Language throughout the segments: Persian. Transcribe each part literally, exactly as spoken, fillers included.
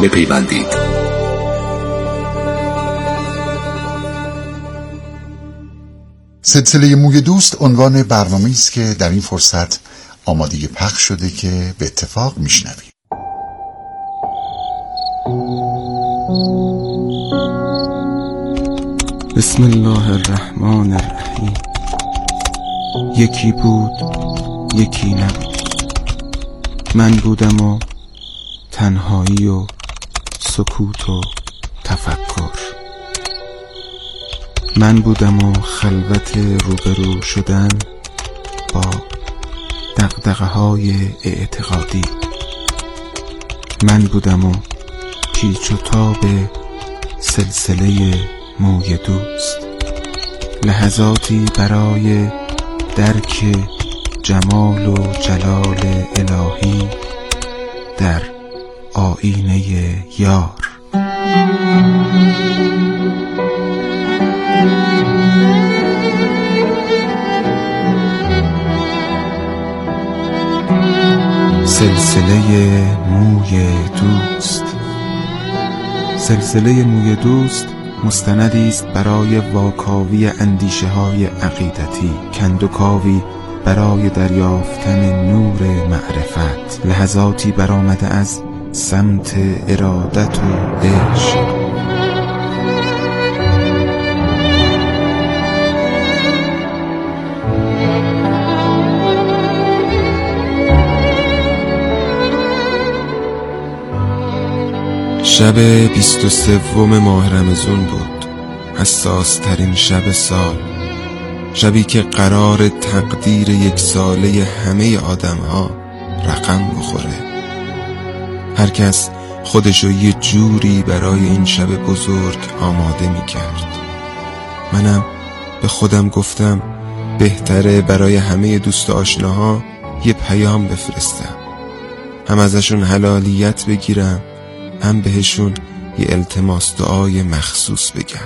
بپیوندید. سلسله موی دوست عنوان برنامه‌ای است که در این فرصت آماده پخش شده که به اتفاق میشنویم. بسم الله الرحمن الرحیم. یکی بود یکی نبود، من بودم و تنهایی و سکوت و تفکر، من بودم و خلوت روبرو شدن با دغدغه های اعتقادی، من بودم و پیچ و تاب سلسله موی دوست، لحظاتی برای درک جمال و جلال الهی در آینه یار. سلسله موی دوست. سلسله موی دوست مستندی است برای واکاوی اندیشه های عقیدتی، کندوکاوی برای دریافتن نور معرفت، لحظاتی برآمده از سمت ارادت و عشق. شب بیست و سوم ماه رمضان بود، حساس ترین شب سال، شبی که قرار تقدیر یک ساله همه آدم ها رقم بخوره. هر کس خودشو یه جوری برای این شب بزرگ آماده می کرد. منم به خودم گفتم بهتره برای همه دوست آشناها یه پیام بفرستم، هم ازشون حلالیت بگیرم، هم بهشون یه التماس دعای مخصوص بگم.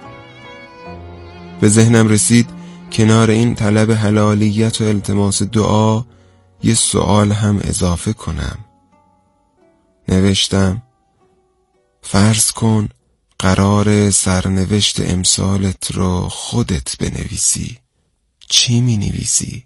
به ذهنم رسید کنار این طلب حلالیت و التماس دعا یه سوال هم اضافه کنم. نوشتم فرض کن قرار سرنوشت امسالت رو خودت بنویسی، چی می نویسی؟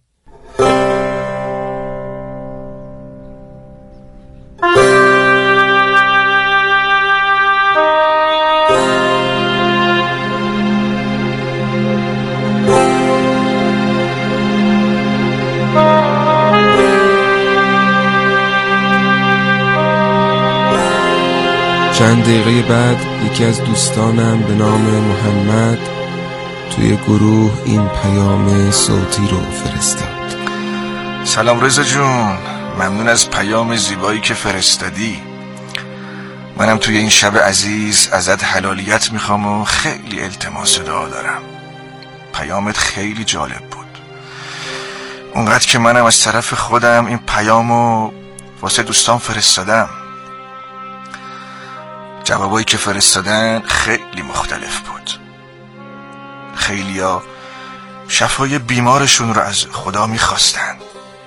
چند دقیقه بعد یکی از دوستانم به نام محمد توی گروه این پیام صوتی رو فرستاد. سلام رضا جون، ممنون از پیام زیبایی که فرستادی. منم توی این شب عزیز ازت حلالیت میخوام و خیلی التماس دعا دارم. پیامت خیلی جالب بود، اونقدر که منم از طرف خودم این پیامو واسه دوستان فرستادم. جوابایی که فرستادن خیلی مختلف بود. خیلیا شفای بیمارشون رو از خدا میخواستن.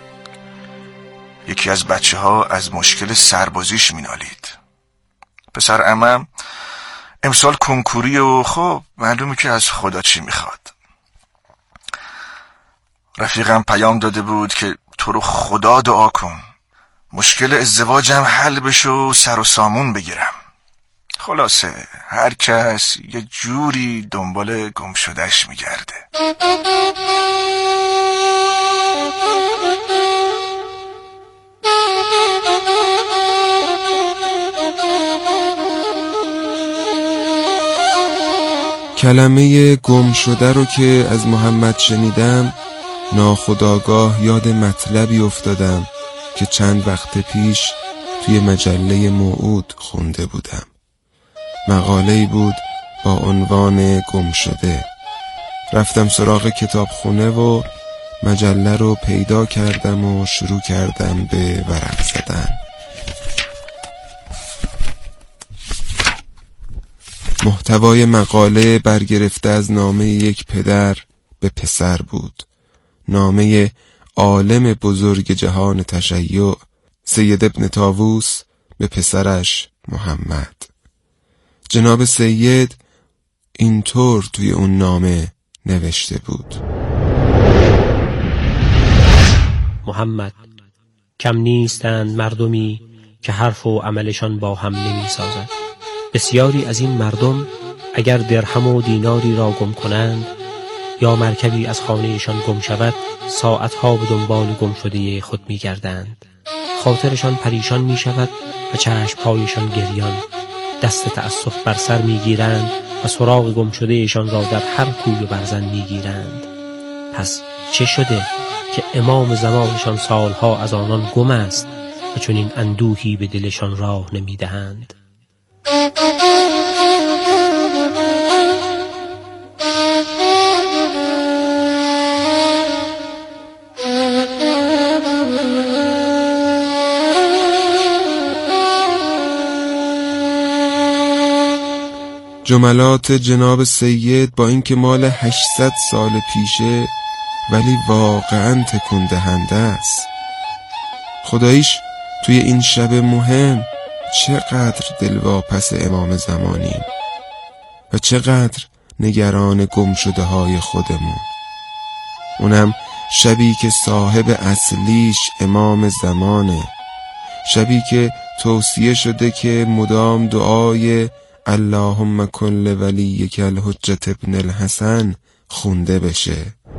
یکی از بچه ها از مشکل سربازیش مینالید. پسر عمم امسال کنکوری و خب معلومه که از خدا چی میخواد. رفیقم پیام داده بود که تو رو خدا دعا کن مشکل ازدواجم حل بشه و سر و سامون بگیرم. خلاصه هر کس یه جوری دنبال گم شدهش میگرده. کلمه گم شده رو که از محمد شنیدم ناخودآگاه یاد مطلبی افتادم که چند وقت پیش توی مجله موعود خونده بودم. مقاله‌ای بود با عنوان گم شده. رفتم سراغ کتابخونه و مجله رو پیدا کردم و شروع کردم به ورق زدن. محتوای مقاله برگرفته از نامه یک پدر به پسر بود. نامه عالم بزرگ جهان تشیع سید ابن طاووس به پسرش محمد. جناب سید اینطور توی اون نامه نوشته بود: محمد، کم نیستند مردمی که حرف و عملشان با هم نمی سازد. بسیاری از این مردم اگر درهم و دیناری را گم کنند یا مرکبی از خانهشان گم شود، ساعتها به دنبال گم شده خود می گردند. خاطرشان پریشان می شود و چشم‌هایشان گریان. دست تأسف بر سر می گیرند و سراغ گم شدهشان را در هر کوی و برزن می گیرند. پس چه شده که امام زمانشان سالها از آنان گم است و چون این اندوهی به دلشان راه نمی دهند؟ جملات جناب سید با اینکه مال هشتصد سال پیشه ولی واقعا تکون دهنده است. خداییش توی این شب مهم چقدر دلواپس امام زمانیم و چقدر نگران گم شده های خودمون. اونم شبی که صاحب اصلیش امام زمانه، شبی که توصیه شده که مدام دعای اللهم کن ولیک الحجة ابن الحسن خونده بشه.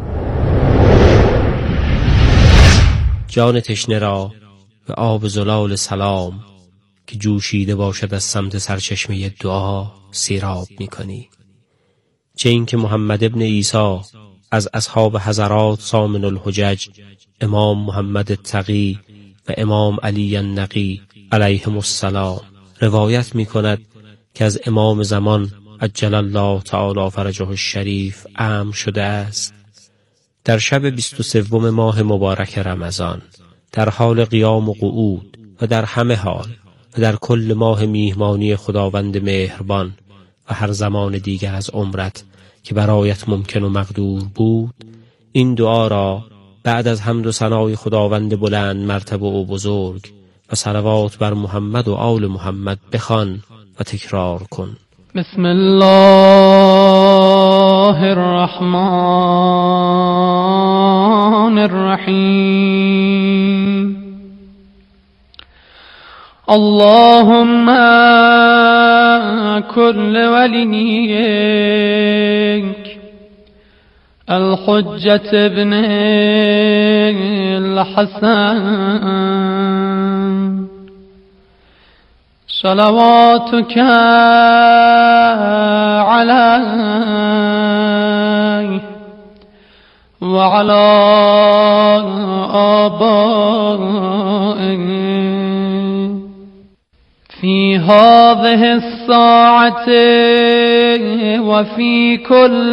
جان تشنه را به آب زلال سلام که جوشیده باشد از سمت سرچشمه دعا سیراب میکنی. چه این که محمد ابن عیسی از اصحاب حضرات سامن الحجج امام محمد التقی و امام علی النقی علیهم السلام روایت میکند که از امام زمان عجل الله تعالی فرجه الشریف امر شده است در شب بیست و سوم ماه مبارک رمضان در حال قیام و قعود و در همه حال و در کل ماه میهمانی خداوند مهربان و هر زمان دیگر از عمرت که برایت ممکن و مقدور بود، این دعا را بعد از حمد و ثنای خداوند بلند مرتبه و بزرگ و صلوات بر محمد و آل محمد بخوان و تکرار کن. بسم الله الرحمن الرحیم. اللهم كل وليك الحجة ابن الحسن صلواتك عليه وعلى آبائه في هذه الساعة وفي كل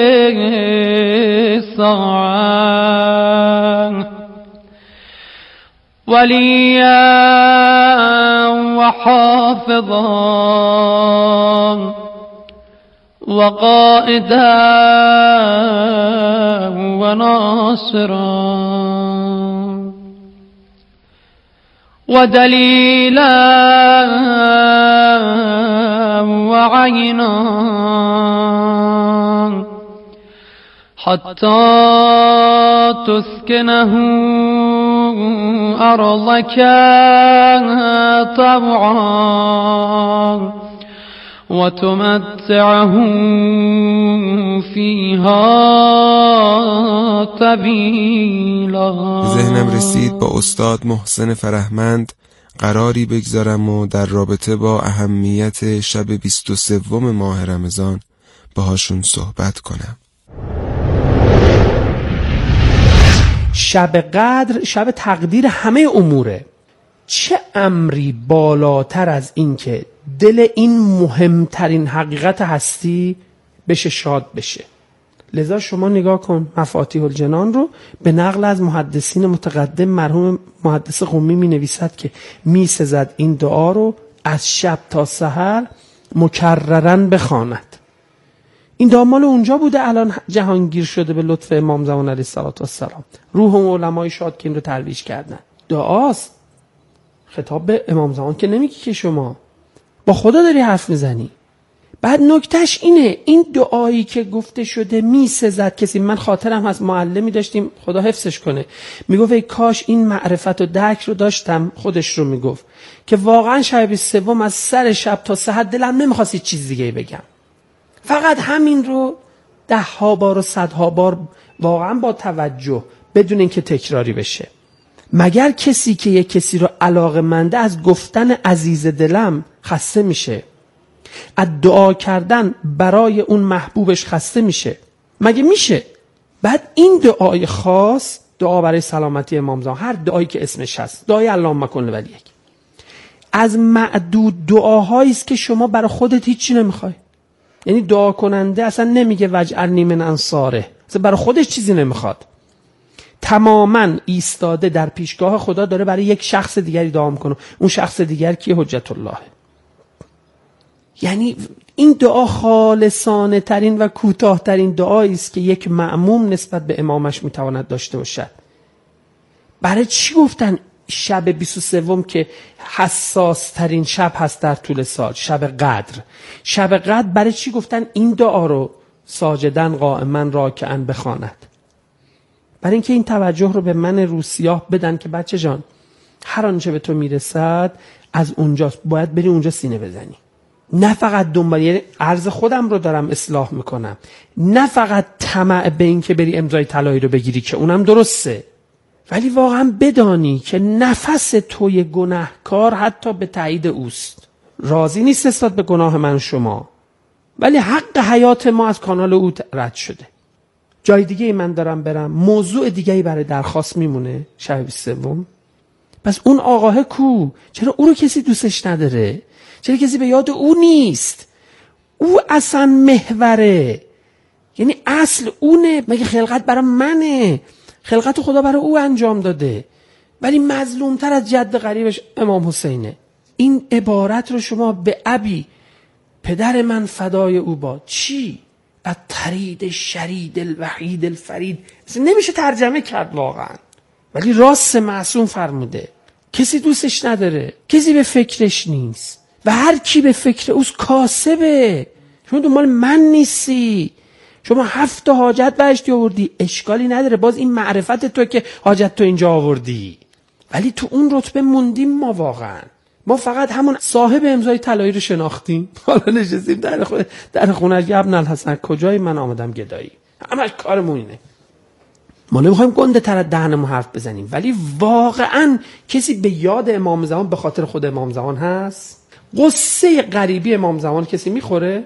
ساعة وليا وحافظا وقائدا وناصرا ودليلا وعينا حتى تسكنه أرضك طوعا وتمتعه فيها طويلا. ذهنم رسید با استاد محسن فرهمند قراری بگذارم و در رابطه با اهمیت شب بیست و سوم ماه رمضان باهاشون صحبت کنم. شب قدر شب تقدیر همه اموره. چه امری بالاتر از این که دل این مهمترین حقیقت هستی بشه شاد بشه. لذا شما نگاه کن مفاتیح الجنان رو به نقل از محدثین متقدم مرحوم محدث قمی می نویسد که می سزد این دعا رو از شب تا سحر مکررن بخواند. این دعا مال اونجا بوده، الان جهانگیر شده به لطف امام زمان علیه السلام. روح و علمای شاد که این رو ترویج کردن. دعاست، خطاب به امام زمان که نمیگی که شما با خدا داری حرف میزنی. بعد نکتهش اینه، این دعایی که گفته شده میسزد کسی. من خاطرم هست معلمی داشتیم خدا حفظش کنه، میگفت ای کاش این معرفت و درک رو داشتم، خودش رو میگفت که واقعا شب بیست و سوم از سر شب تا سحر دلم نمیخواست چیز دیگه بگم، فقط همین رو ده ها بار و صدها بار واقعا با توجه بدون اینکه تکراری بشه. مگر کسی که یک کسی رو علاقه‌منده از گفتن عزیز دلم خسته میشه، از دعا کردن برای اون محبوبش خسته میشه؟ مگه میشه؟ بعد این دعای خاص، دعا برای سلامتی امام زمان، هر دعایی که اسمش هست، دعای اللهم کن ولیک، از معدود دعاهایی است که شما برای خودت هیچی نمیخوای. یعنی دعا کننده اصلا نمیگه وجعلنی من انصاره، اصلا برای خودش چیزی نمیخواد، تماما ایستاده در پیشگاه خدا داره برای یک شخص دیگری دعا میکنه. اون شخص دیگر کی؟ حجت الله. یعنی این دعا خالصانه ترین و کوتاه ترین دعایی است که یک مأموم نسبت به امامش میتواند داشته باشد. برای چی گفتن شب بیست و سوم که حساس ترین شب هست در طول سال، شب قدر؟ شب قدر برای چی گفتن این دعا رو ساجدن قائما راکعا بخواند؟ برای اینکه این توجه رو به من روسیاه بدن که بچه جان هر آنچه به تو میرسد از اونجاست، باید بری اونجا سینه بزنی. نه فقط دنبال، یعنی عرض خودم رو دارم اصلاح میکنم، نه فقط طمع به این که بری امضای طلایی رو بگیری که اونم درسته، ولی واقعا بدانی که نفس توی گناهکار حتی به تایید اوست. راضی نیست نسبت به گناه من شما، ولی حق حیات ما از کانال او رد شده. جای دیگه من دارم برم، موضوع دیگه‌ای برای درخواست میمونه شب بیست و سوم. پس اون آقاه کو؟ چرا او رو کسی دوستش نداره؟ چرا کسی به یاد او نیست؟ او اصلا محوره، یعنی اصل اونه. مگه خلقت برای منه؟ خلقت خدا برای او انجام داده، ولی مظلومتر از جد قریبش امام حسینه. این عبارت رو شما به ابی پدر من فدای او باد، چی؟ الطرید شرید الوحید الفرید، نمیشه ترجمه کرد واقعا، ولی راست معصوم فرموده. کسی دوستش نداره، کسی به فکرش نیست، و هر کی به فکر اوست کاسبه. شما دنبال من نیستی، شما هفت حاجت بهشتی آوردی، اشکالی نداره، باز این معرفت تو که حاجت تو اینجا آوردی، ولی تو اون رتبه موندیم ما. واقعا ما فقط همون صاحب امضای طلایی رو شناختیم، حالا نشستیم در خونه در خونه‌اش ابن الحسن کجایی؟ من آمدم گدایی. همش کارمون اینه. ما نمیخوایم گنده تر از دهنمون حرف بزنیم، ولی واقعا کسی به یاد امام زمان به خاطر خود امام زمان هست؟ قصه غریبی امام زمان کسی میخوره؟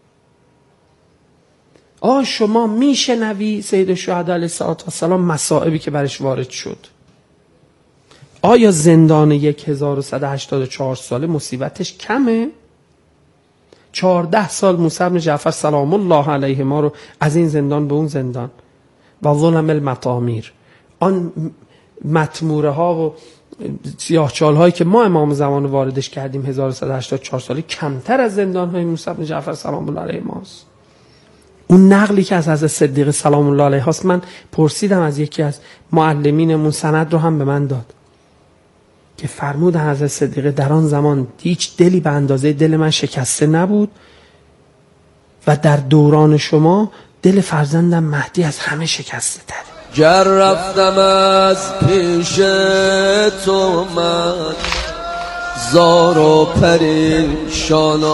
آه شما میشنوی سید الشهدا علیه السلام مصائبی که برش وارد شد؟ آیا زندان یک هزار و صد و هشتاد و چهار ساله مصیبتش کمه؟ چهارده سال موسی بن جعفر سلام الله علیه ما رو از این زندان به اون زندان و ظلم المطامیر، آن مطموره ها و سیاهچال هایی که ما امام زمان واردش کردیم هزار و صد و هشتاد و چهار ساله کمتر از زندان های موسی بن جعفر سلام الله علیه ماست. اون نقلی که از حضرت صدیق سلام الله علیه هاست، من پرسیدم از یکی از معلمینمون، سند رو هم به من داد که فرمود حضرت صدیقه در آن زمان هیچ دلی به اندازه دل من شکسته نبود و در دوران شما دل فرزندم مهدی از همه شکسته تره. گر رفتم از پیش تو من زار و پریشان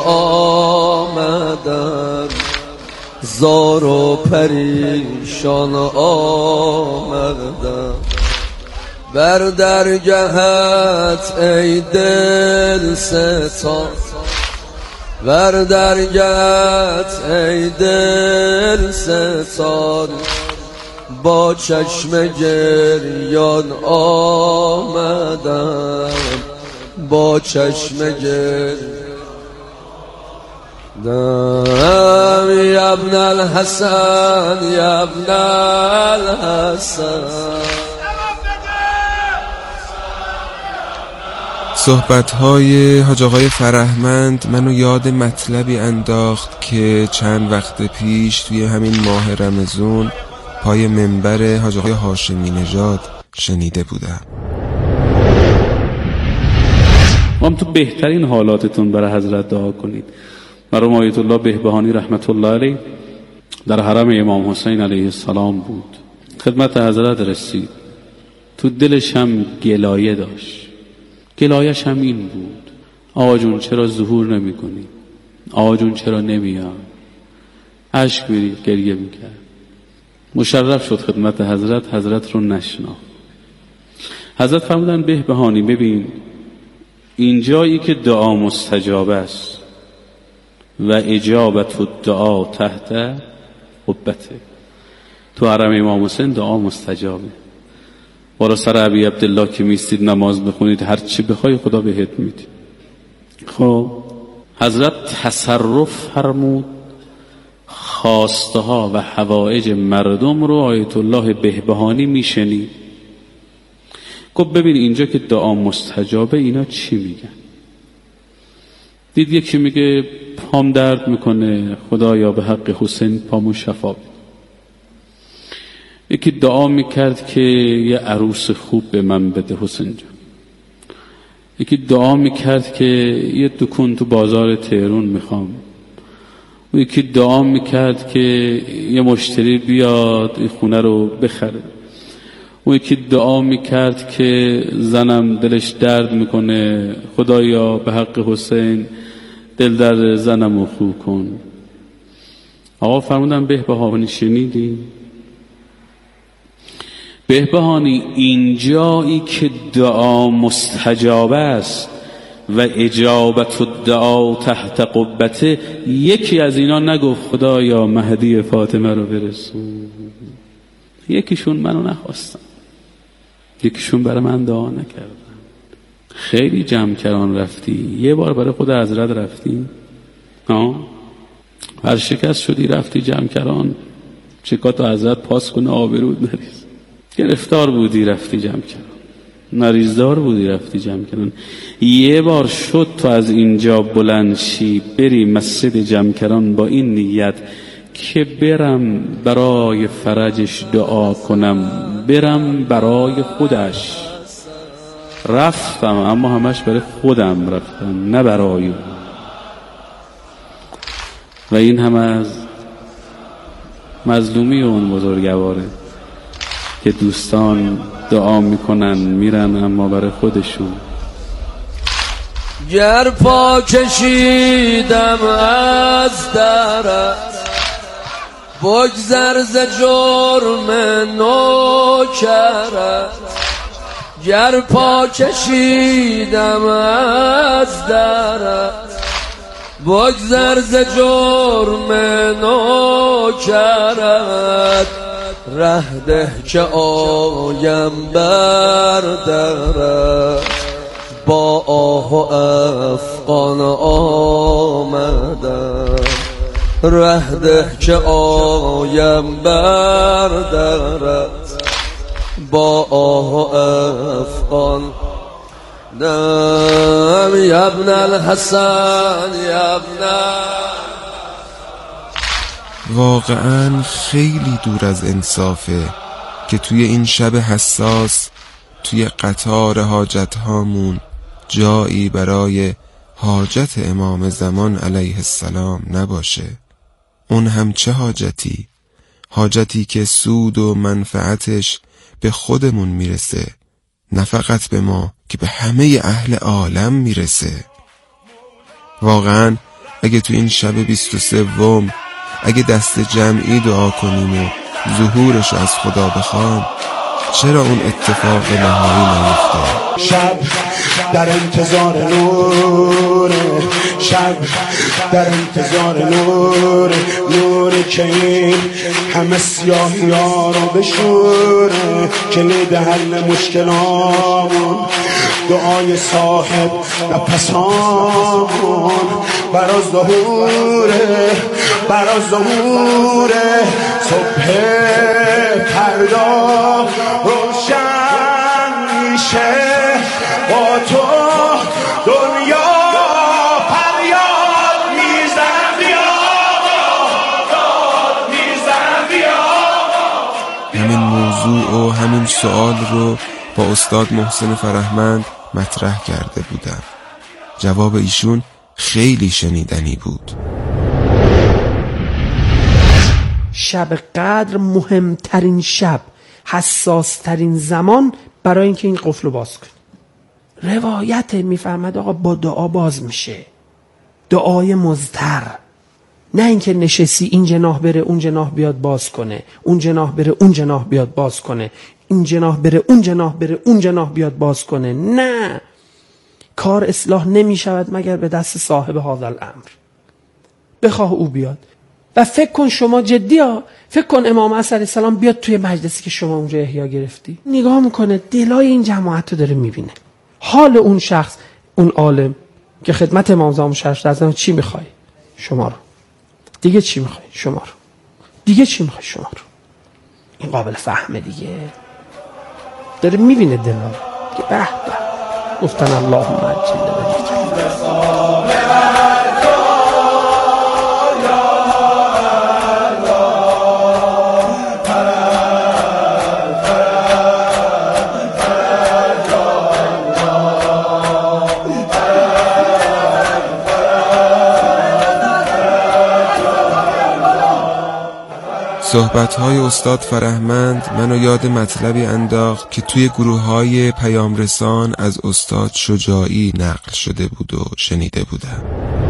آمدم، زار و پریشان آمدم، بر درگهت ای دل ستان، بر درگهت ای دل ستان، با چشم گریان آمدم، با چشم گریان یا ابن الحسن، یا ابن الحسن. صحبت‌های حاج آقای فرهمند منو یاد مطلبی انداخت که چند وقت پیش توی همین ماه رمضان پای منبر حاج آقای هاشمی نژاد شنیده بودم. هم تو بهترین حالاتتون برای حضرت دعا کنید. مرحوم آیت الله بهبهانی رحمت الله علیه در حرم امام حسین علیه السلام بود، خدمت حضرت رسید، تو دلش هم گلایه داشت. گلایش هم این بود: آقا جون چرا ظهور نمی کنی؟ آقا جون چرا نمیان؟ اشک میری گریه میکرد. مشرف شد خدمت حضرت، حضرت رو نشناخت. حضرت فرمودن بهبهانی ببین، این جایی که دعا مستجاب است و اجابت الدعا تحت قبته، تو حرم امام حسین دعا مستجابه. برا سر ابی عبدالله که میستید نماز بخونید، هر چی بخوای خدا بهت میده. خب حضرت تصرف فرمود خواسته ها و حوائج مردم رو آیت الله بهبهانی میشنید. گفت ببین اینجا که دعا مستجابه اینا چی میگن؟ دید یکی میگه پام درد میکنه، خدایا به حق حسین پامو شفا بده. یکی دعا میکرد که یه عروس خوب به من بده حسین جان. یکی دعا میکرد که یه دکون تو بازار تهران میخوام. یکی دعا میکرد که یه مشتری بیاد این خونه رو بخره. اون یکی دعا میکرد که زنم دلش درد میکنه، خدایا به حق حسین دل درد زنم رو خوب کن. آقا فرمودن بهبهانی شنیدی؟ بهبهانی اینجایی که دعا مستجاب است و اجابت الدعا تحت قبته، یکی از اینا نگفت خدایا مهدی فاطمه رو برسون. یکیشون منو نخواستن، یکیشون برای من دعا نکردن. خیلی جمکران رفتی، یه بار برای خود حضرت رفتی، ها ورشکست شدی رفتی جمکران، چکاتو حضرت پاس کنه آبرود نریز. گرفتار بودی رفتی جمکران، نریزدار بودی رفتی جمکران. یه بار شد تو از اینجا بلند شی بری مسجد جمکران با این نیت که برم برای فرجش دعا کنم، برم برای خودش. رفتم اما همش برای خودم رفتم، نه برای اون. و این هم از مظلومی اون بزرگواره که دوستان دعا میکنن میرن اما برای خودشون. گر پا کشیدم از درت بگذر ز جرم نوکرت، گر پا کشیدم از درت بگذر ز جرم نوکرت، ره ده که آیم بر درت با آه و افغان آمدم، ره ده که آیم بر درت با آه و افغان دم. یا ابن الحسن یا ابن. واقعا خیلی دور از انصافه که توی این شب حساس توی قطار حاجت هامون جایی برای حاجت امام زمان علیه السلام نباشه. اون هم چه حاجتی؟ حاجتی که سود و منفعتش به خودمون میرسه، نه فقط به ما که به همه اهل عالم میرسه. واقعا اگه تو این شب بیست و سوم اگه دست جمعی دعا کنیم و ظهورش از خدا بخوام، چرا اون اتفاق نهایی نیفته؟ شب در انتظار نور، شب در انتظار نور، نور که این همه سیاهی ها رو بشوره، کلید حل مشکلامون دعای صاحب نفسامون برا ظهوره، برا ظهوره صبح فردا روشن میشه با تو دنیا فریاد میزنم بیا، داد میزنم بیا. همین موضوع و همین سوال رو با استاد محسن فرهمند مطرح کرده بودم. جواب ایشون خیلی شنیدنی بود. شب قدر مهمترین شب، حساسترین زمان برای اینکه این قفل رو باز کنی. روایت میفرماد آقا با دعا باز میشه، دعای مضطر، نه اینکه نشستی این جناح بره اون جناح بیاد باز کنه، اون جناح بره اون جناح بیاد باز کنه، این جناح بره اون جناح بره اون جناح بیاد باز کنه. نه، کار اصلاح نمی شود مگر به دست صاحب هذا الامر، بخواه او بیاد. و فکر کن شما جدی ها، فکر کن امام عصر علیه السلام بیاد توی مجلسی که شما اونجا احیا گرفتی، نگاه میکنه دلای این جماعت رو داره میبینه، حال اون شخص، اون عالم که خدمت امام زمان شرف دازم، چی میخوای شما رو دیگه، چی میخوای شما رو دیگه، چی میخوای شما رو. این قابل فهمه دیگه، داره میبینه دلا که به به گفتن اللهم عجل ولیک. صحبت‌های استاد فرهمند منو یاد مطلبی انداخت که توی گروه‌های پیام رسان از استاد شجاعی نقل شده بود و شنیده بودم.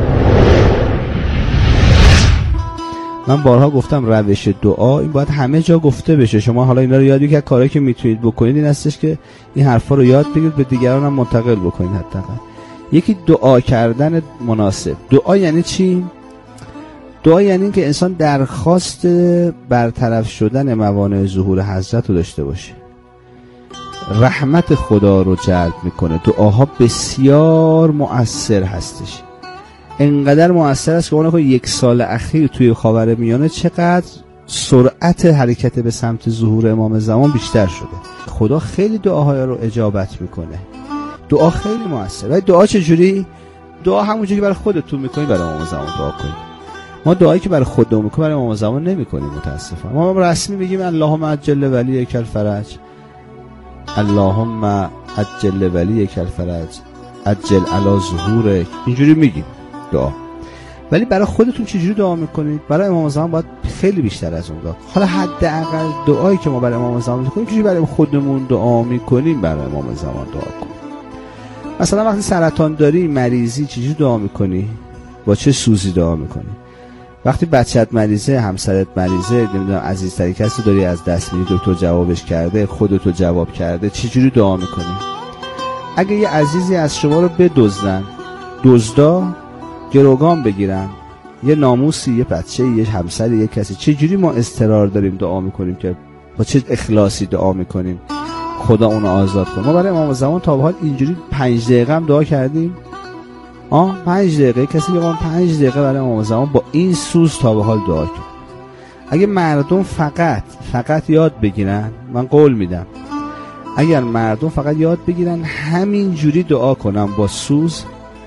من بارها گفتم روش دعا این باید همه جا گفته بشه. شما حالا اینا رو یاد بگیرید، کاری که میتونید بکنید این هستش که این حرفا رو یاد بگیرید، به دیگران هم منتقل بکنید. حداقل یکی دعا کردن مناسب. دعا یعنی چی؟ دعا یعنی این که انسان درخواست برطرف شدن موانع ظهور حضرت رو داشته باشه، رحمت خدا رو جلب میکنه. دعاها بسیار مؤثر هستش، انقدر مؤثر است که اون که یک سال اخیر توی خاورمیانه چقدر سرعت حرکت به سمت ظهور امام زمان بیشتر شده. خدا خیلی دعاهای رو اجابت میکنه، دعا خیلی مؤثر. ولی دعا چجوری؟ دعا همونجوری که برای خودتون میکنی برای امام زمان دعا کنید. ما دعایی که برای خودمون میکنیم برای امام زمان نمیکنیم متاسفانه. ما رسمی میگیم اللهم عجل ولیک الفرج، اللهم عجل ولیک الفرج، عجل علی ظهورک، اینجوری میگیم دعا. ولی برای خودتون چجوری دعا میکنید؟ برای امام زمان باید خیلی بیشتر از اون دعا. حالا حداقل دعایی که ما برای امام زمان میکنیم چجوری برای خودمون دعا میکنیم برای امام زمان دعا کنیم. مثلا وقتی سرطان داری، مریضی، چجوری دعا میکنی؟ با چه سوزی دعا میکنی؟ وقتی بچت مریضه، همسرت مریضه، نمیدونم عزیزترین کسی داری از دست میدی، دکتر جوابش کرده، خودتو جواب کرده، چجوری دعا میکنی؟ اگه یه عزیزی از شما رو بدزدن، دزدا گروگان بگیرن، یه ناموسی، یه بچه، یه همسری، یه کسی، چجوری ما اضطرار داریم دعا میکنیم که با چه اخلاصی دعا میکنیم خدا اونو آزاد کنه؟ ما برای امام زمان تا به حال اینجوری پنج دقیقه هم دعا کردیم؟ آه پنج دقیقه کسی که ما پنج دقیقه برای امام زمان با این سوز تا به حال دعا کرد. اگه مردم فقط فقط یاد بگیرن، من قول میدم اگر مردم فقط یاد بگیرن همین جوری دعا کنن با سوز،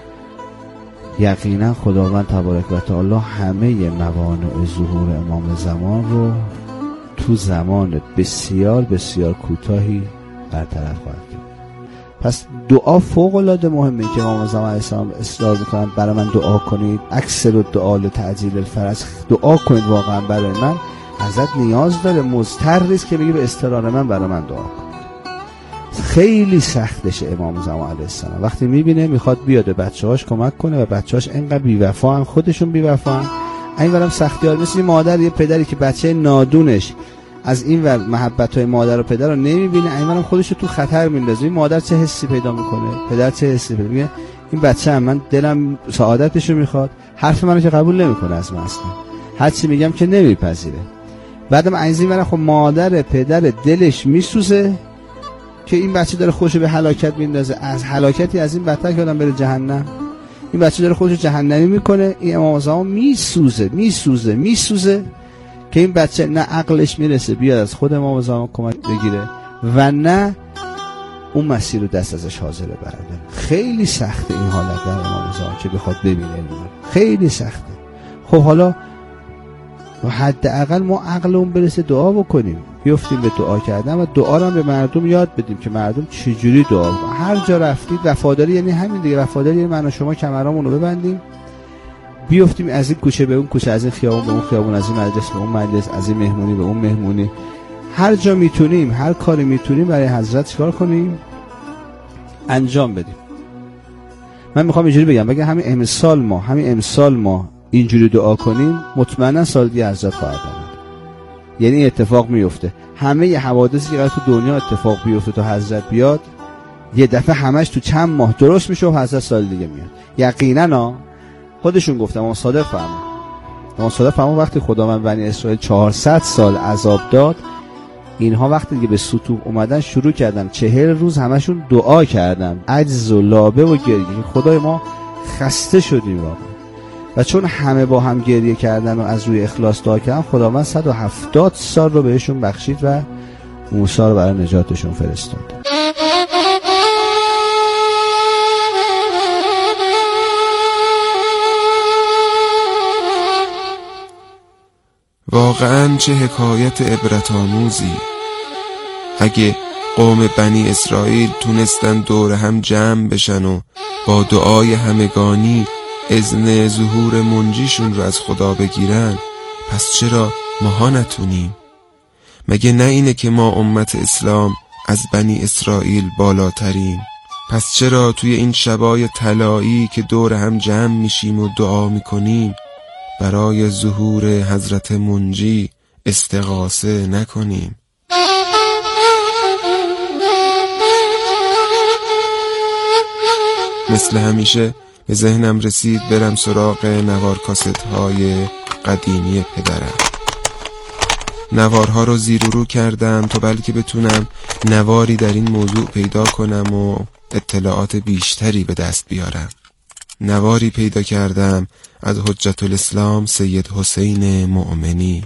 یقینا خداوند تبارک و تعالی همه موانع ظهور امام زمان رو تو زمان بسیار بسیار کوتاهی برطرف خواهد کرد. پس دعا فوق العاده مهمه که امام زمان علیه السلام اصرار میکنن برای من دعا کنید، اکثر الدعا لتعجیل الفرج، دعا کنید واقعا برای من. حضرت نیاز داره، مضطر نیست که بگه به اصرار من برای من دعا کنید. خیلی سختشه امام زمان علیه السلام وقتی میبینه میخواد بیاد به بچه‌هاش کمک کنه و بچه‌هاش انقدر بی‌وفاان، خودشون بی‌وفاان. اینورم سختیار مثل یه مادر، یه پدری که بچه نادونش از این ور محبت‌های مادر و پدر رو نمیبینه، اینورم خودش رو تو خطر میندازه. این مادر چه حسی پیدا میکنه، پدر چه حسی پیدا میکنه؟ این بچه هم من دلم سعادتش رو میخواد، حرف منو که قبول نمیکنه از من اصلا، هر چی میگم که نمیپذیره. بعدم از این ور خب مادر پدر دلش میسوزه که این بچه داره خودشو به هلاکت میندازه، از هلاکتی از این بدتر که آدم بره جهنم. این بچه داره خودشو جهنمی میکنه، این امام زمان میسوزه میسوزه میسوزه که این بچه نه عقلش میرسه بیاد از خود امام زمان کمک بگیره و نه اون مسیر رو دست ازش حاضره برداره. خیلی سخته این حالت در امام زمان که بخواد ببینه، خیلی سخته. خب حالا و حداقل ما عقلمون برسه دعا بکنیم، بیفتیم به دعا کردن و دعا رو هم به مردم یاد بدیم که مردم چجوری دعا کنن. هر جا رفتید وفاداری یعنی همین دیگه، وفاداری یعنی من و شما کمرامون رو ببندیم بیفتیم از این کوچه به اون کوچه، از این خیابون به اون خیابون، از این مجلس به اون مجلس، از این مهمونی به اون مهمونی، هر جا میتونیم هر کاری میتونیم برای حضرت چیکار کنیم؟ انجام بدیم. من میخوام اینجوری بگم، بگم همین امسال ما همین امسال ما اینجوری دعا کنیم مطمئنا سال دیگه حضرت خواهد آمد. یعنی اتفاق میفته، همه ی حوادثی که تو دنیا اتفاق بیفته تا حضرت بیاد یه دفعه همش تو چند ماه درست میشه و حضرت سال دیگه میاد. یقینا ها خودشون گفتم، اون صادق فرمان اون صادق فرمان وقتی خداوند بنی اسرائیل چهارصد سال عذاب داد، اینها وقتی دیگه به سطوح اومدن شروع کردن چهل روز همشون دعا کردن، عجز و لابه و گریه. خدای ما خسته شدیم واقعا. و چون همه با هم گریه کردن و از روی اخلاص دعا کردن، خداوند صد و هفتاد سال رو بهشون بخشید و موسی رو برای نجاتشون فرستاد. واقعاً چه حکایت عبرت آموزی. اگه قوم بنی اسرائیل تونستن دور هم جمع بشن و با دعای همگانی اذن ظهور منجیشون رو از خدا بگیرن، پس چرا ماها نتونیم؟ مگه نه اینه که ما امت اسلام از بنی اسرائیل بالاتریم؟ پس چرا توی این شبای طلایی که دور هم جمع میشیم و دعا میکنیم برای ظهور حضرت منجی استغاثه نکنیم؟ مثل همیشه به ذهنم رسید برم سراغ نوار کاست های قدیمی پدرم. نوارها رو زیر و رو کردم تا بلکه بتونم نواری در این موضوع پیدا کنم و اطلاعات بیشتری به دست بیارم. نواری پیدا کردم از حجت الاسلام سید حسین مؤمنی.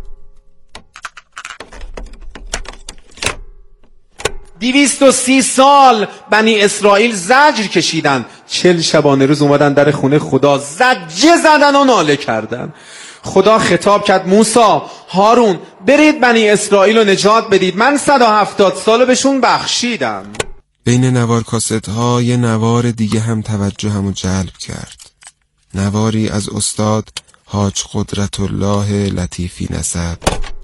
دویست و سی سال بنی اسرائیل زجر کشیدن، چل شبانه روز اومدن در خونه خدا زجه زدن و ناله کردن. خدا خطاب کرد موسی، هارون، برید بنی اسرائیل رو نجات بدید، من صد و هفتاد سال بهشون بخشیدم. بین نوار کاست ها یه نوار دیگه هم توجهمو جلب کرد. نواری از استاد حاج قدرت الله لطیفی نسب.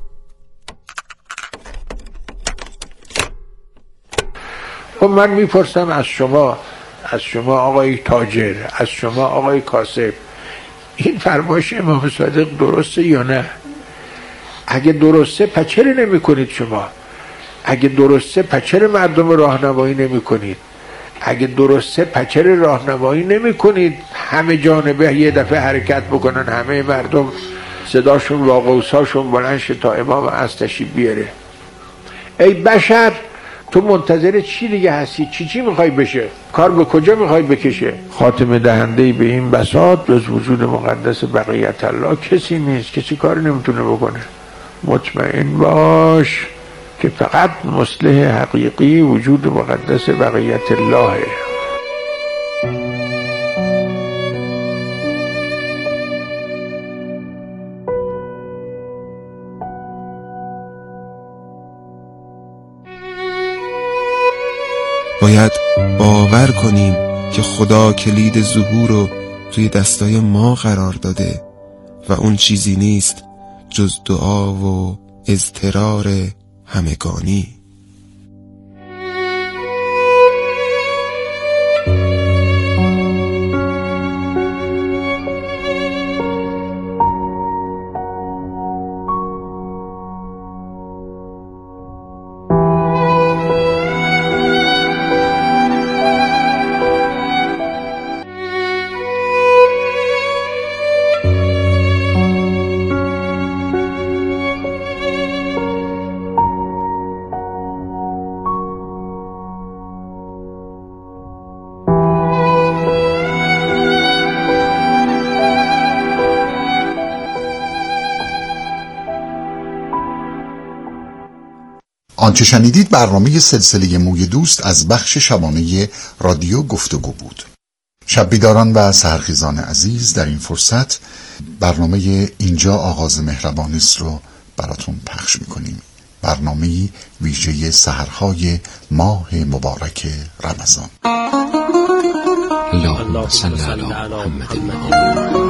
خب من میپرسم از شما از شما آقای تاجر، از شما آقای کاسب، این فرمایش امام صادق درسته یا نه؟ اگه درسته پس چرا نمی کنید شما؟ اگه درسته پس چرا مردم راهنمایی نمی کنید؟ اگه درسته پس چرا راهنمایی نمی کنید همه جانبه یه دفعه حرکت بکنن، همه مردم صداشون و قوساشون بلند شه تا امام از تشریف بیاره؟ ای بشر، تو منتظر چی دیگه هستی؟ چی چی میخوای بشه؟ کار به کجا میخوای بکشه؟ خاتمه دهنده به این بساط جز وجود مقدس بقیت الله کسی نیست، کسی کار نمیتونه بکنه. مطمئن باش که فقط مصلح حقیقی وجود مقدس بقیت الله. باید باور کنیم که خدا کلید ظهور رو توی دستای ما قرار داده و اون چیزی نیست جز دعا و اضطرار همگانی. آنچه شنیدید برنامه سلسله موی دوست از بخش شبانه رادیو گفتگو بود. شب بیداران و سحرخیزان عزیز، در این فرصت برنامه اینجا آغاز مهربانی است رو براتون پخش میکنیم. برنامه ویژه سحرهای ماه مبارک رمضان. اللهم صل علی محمد.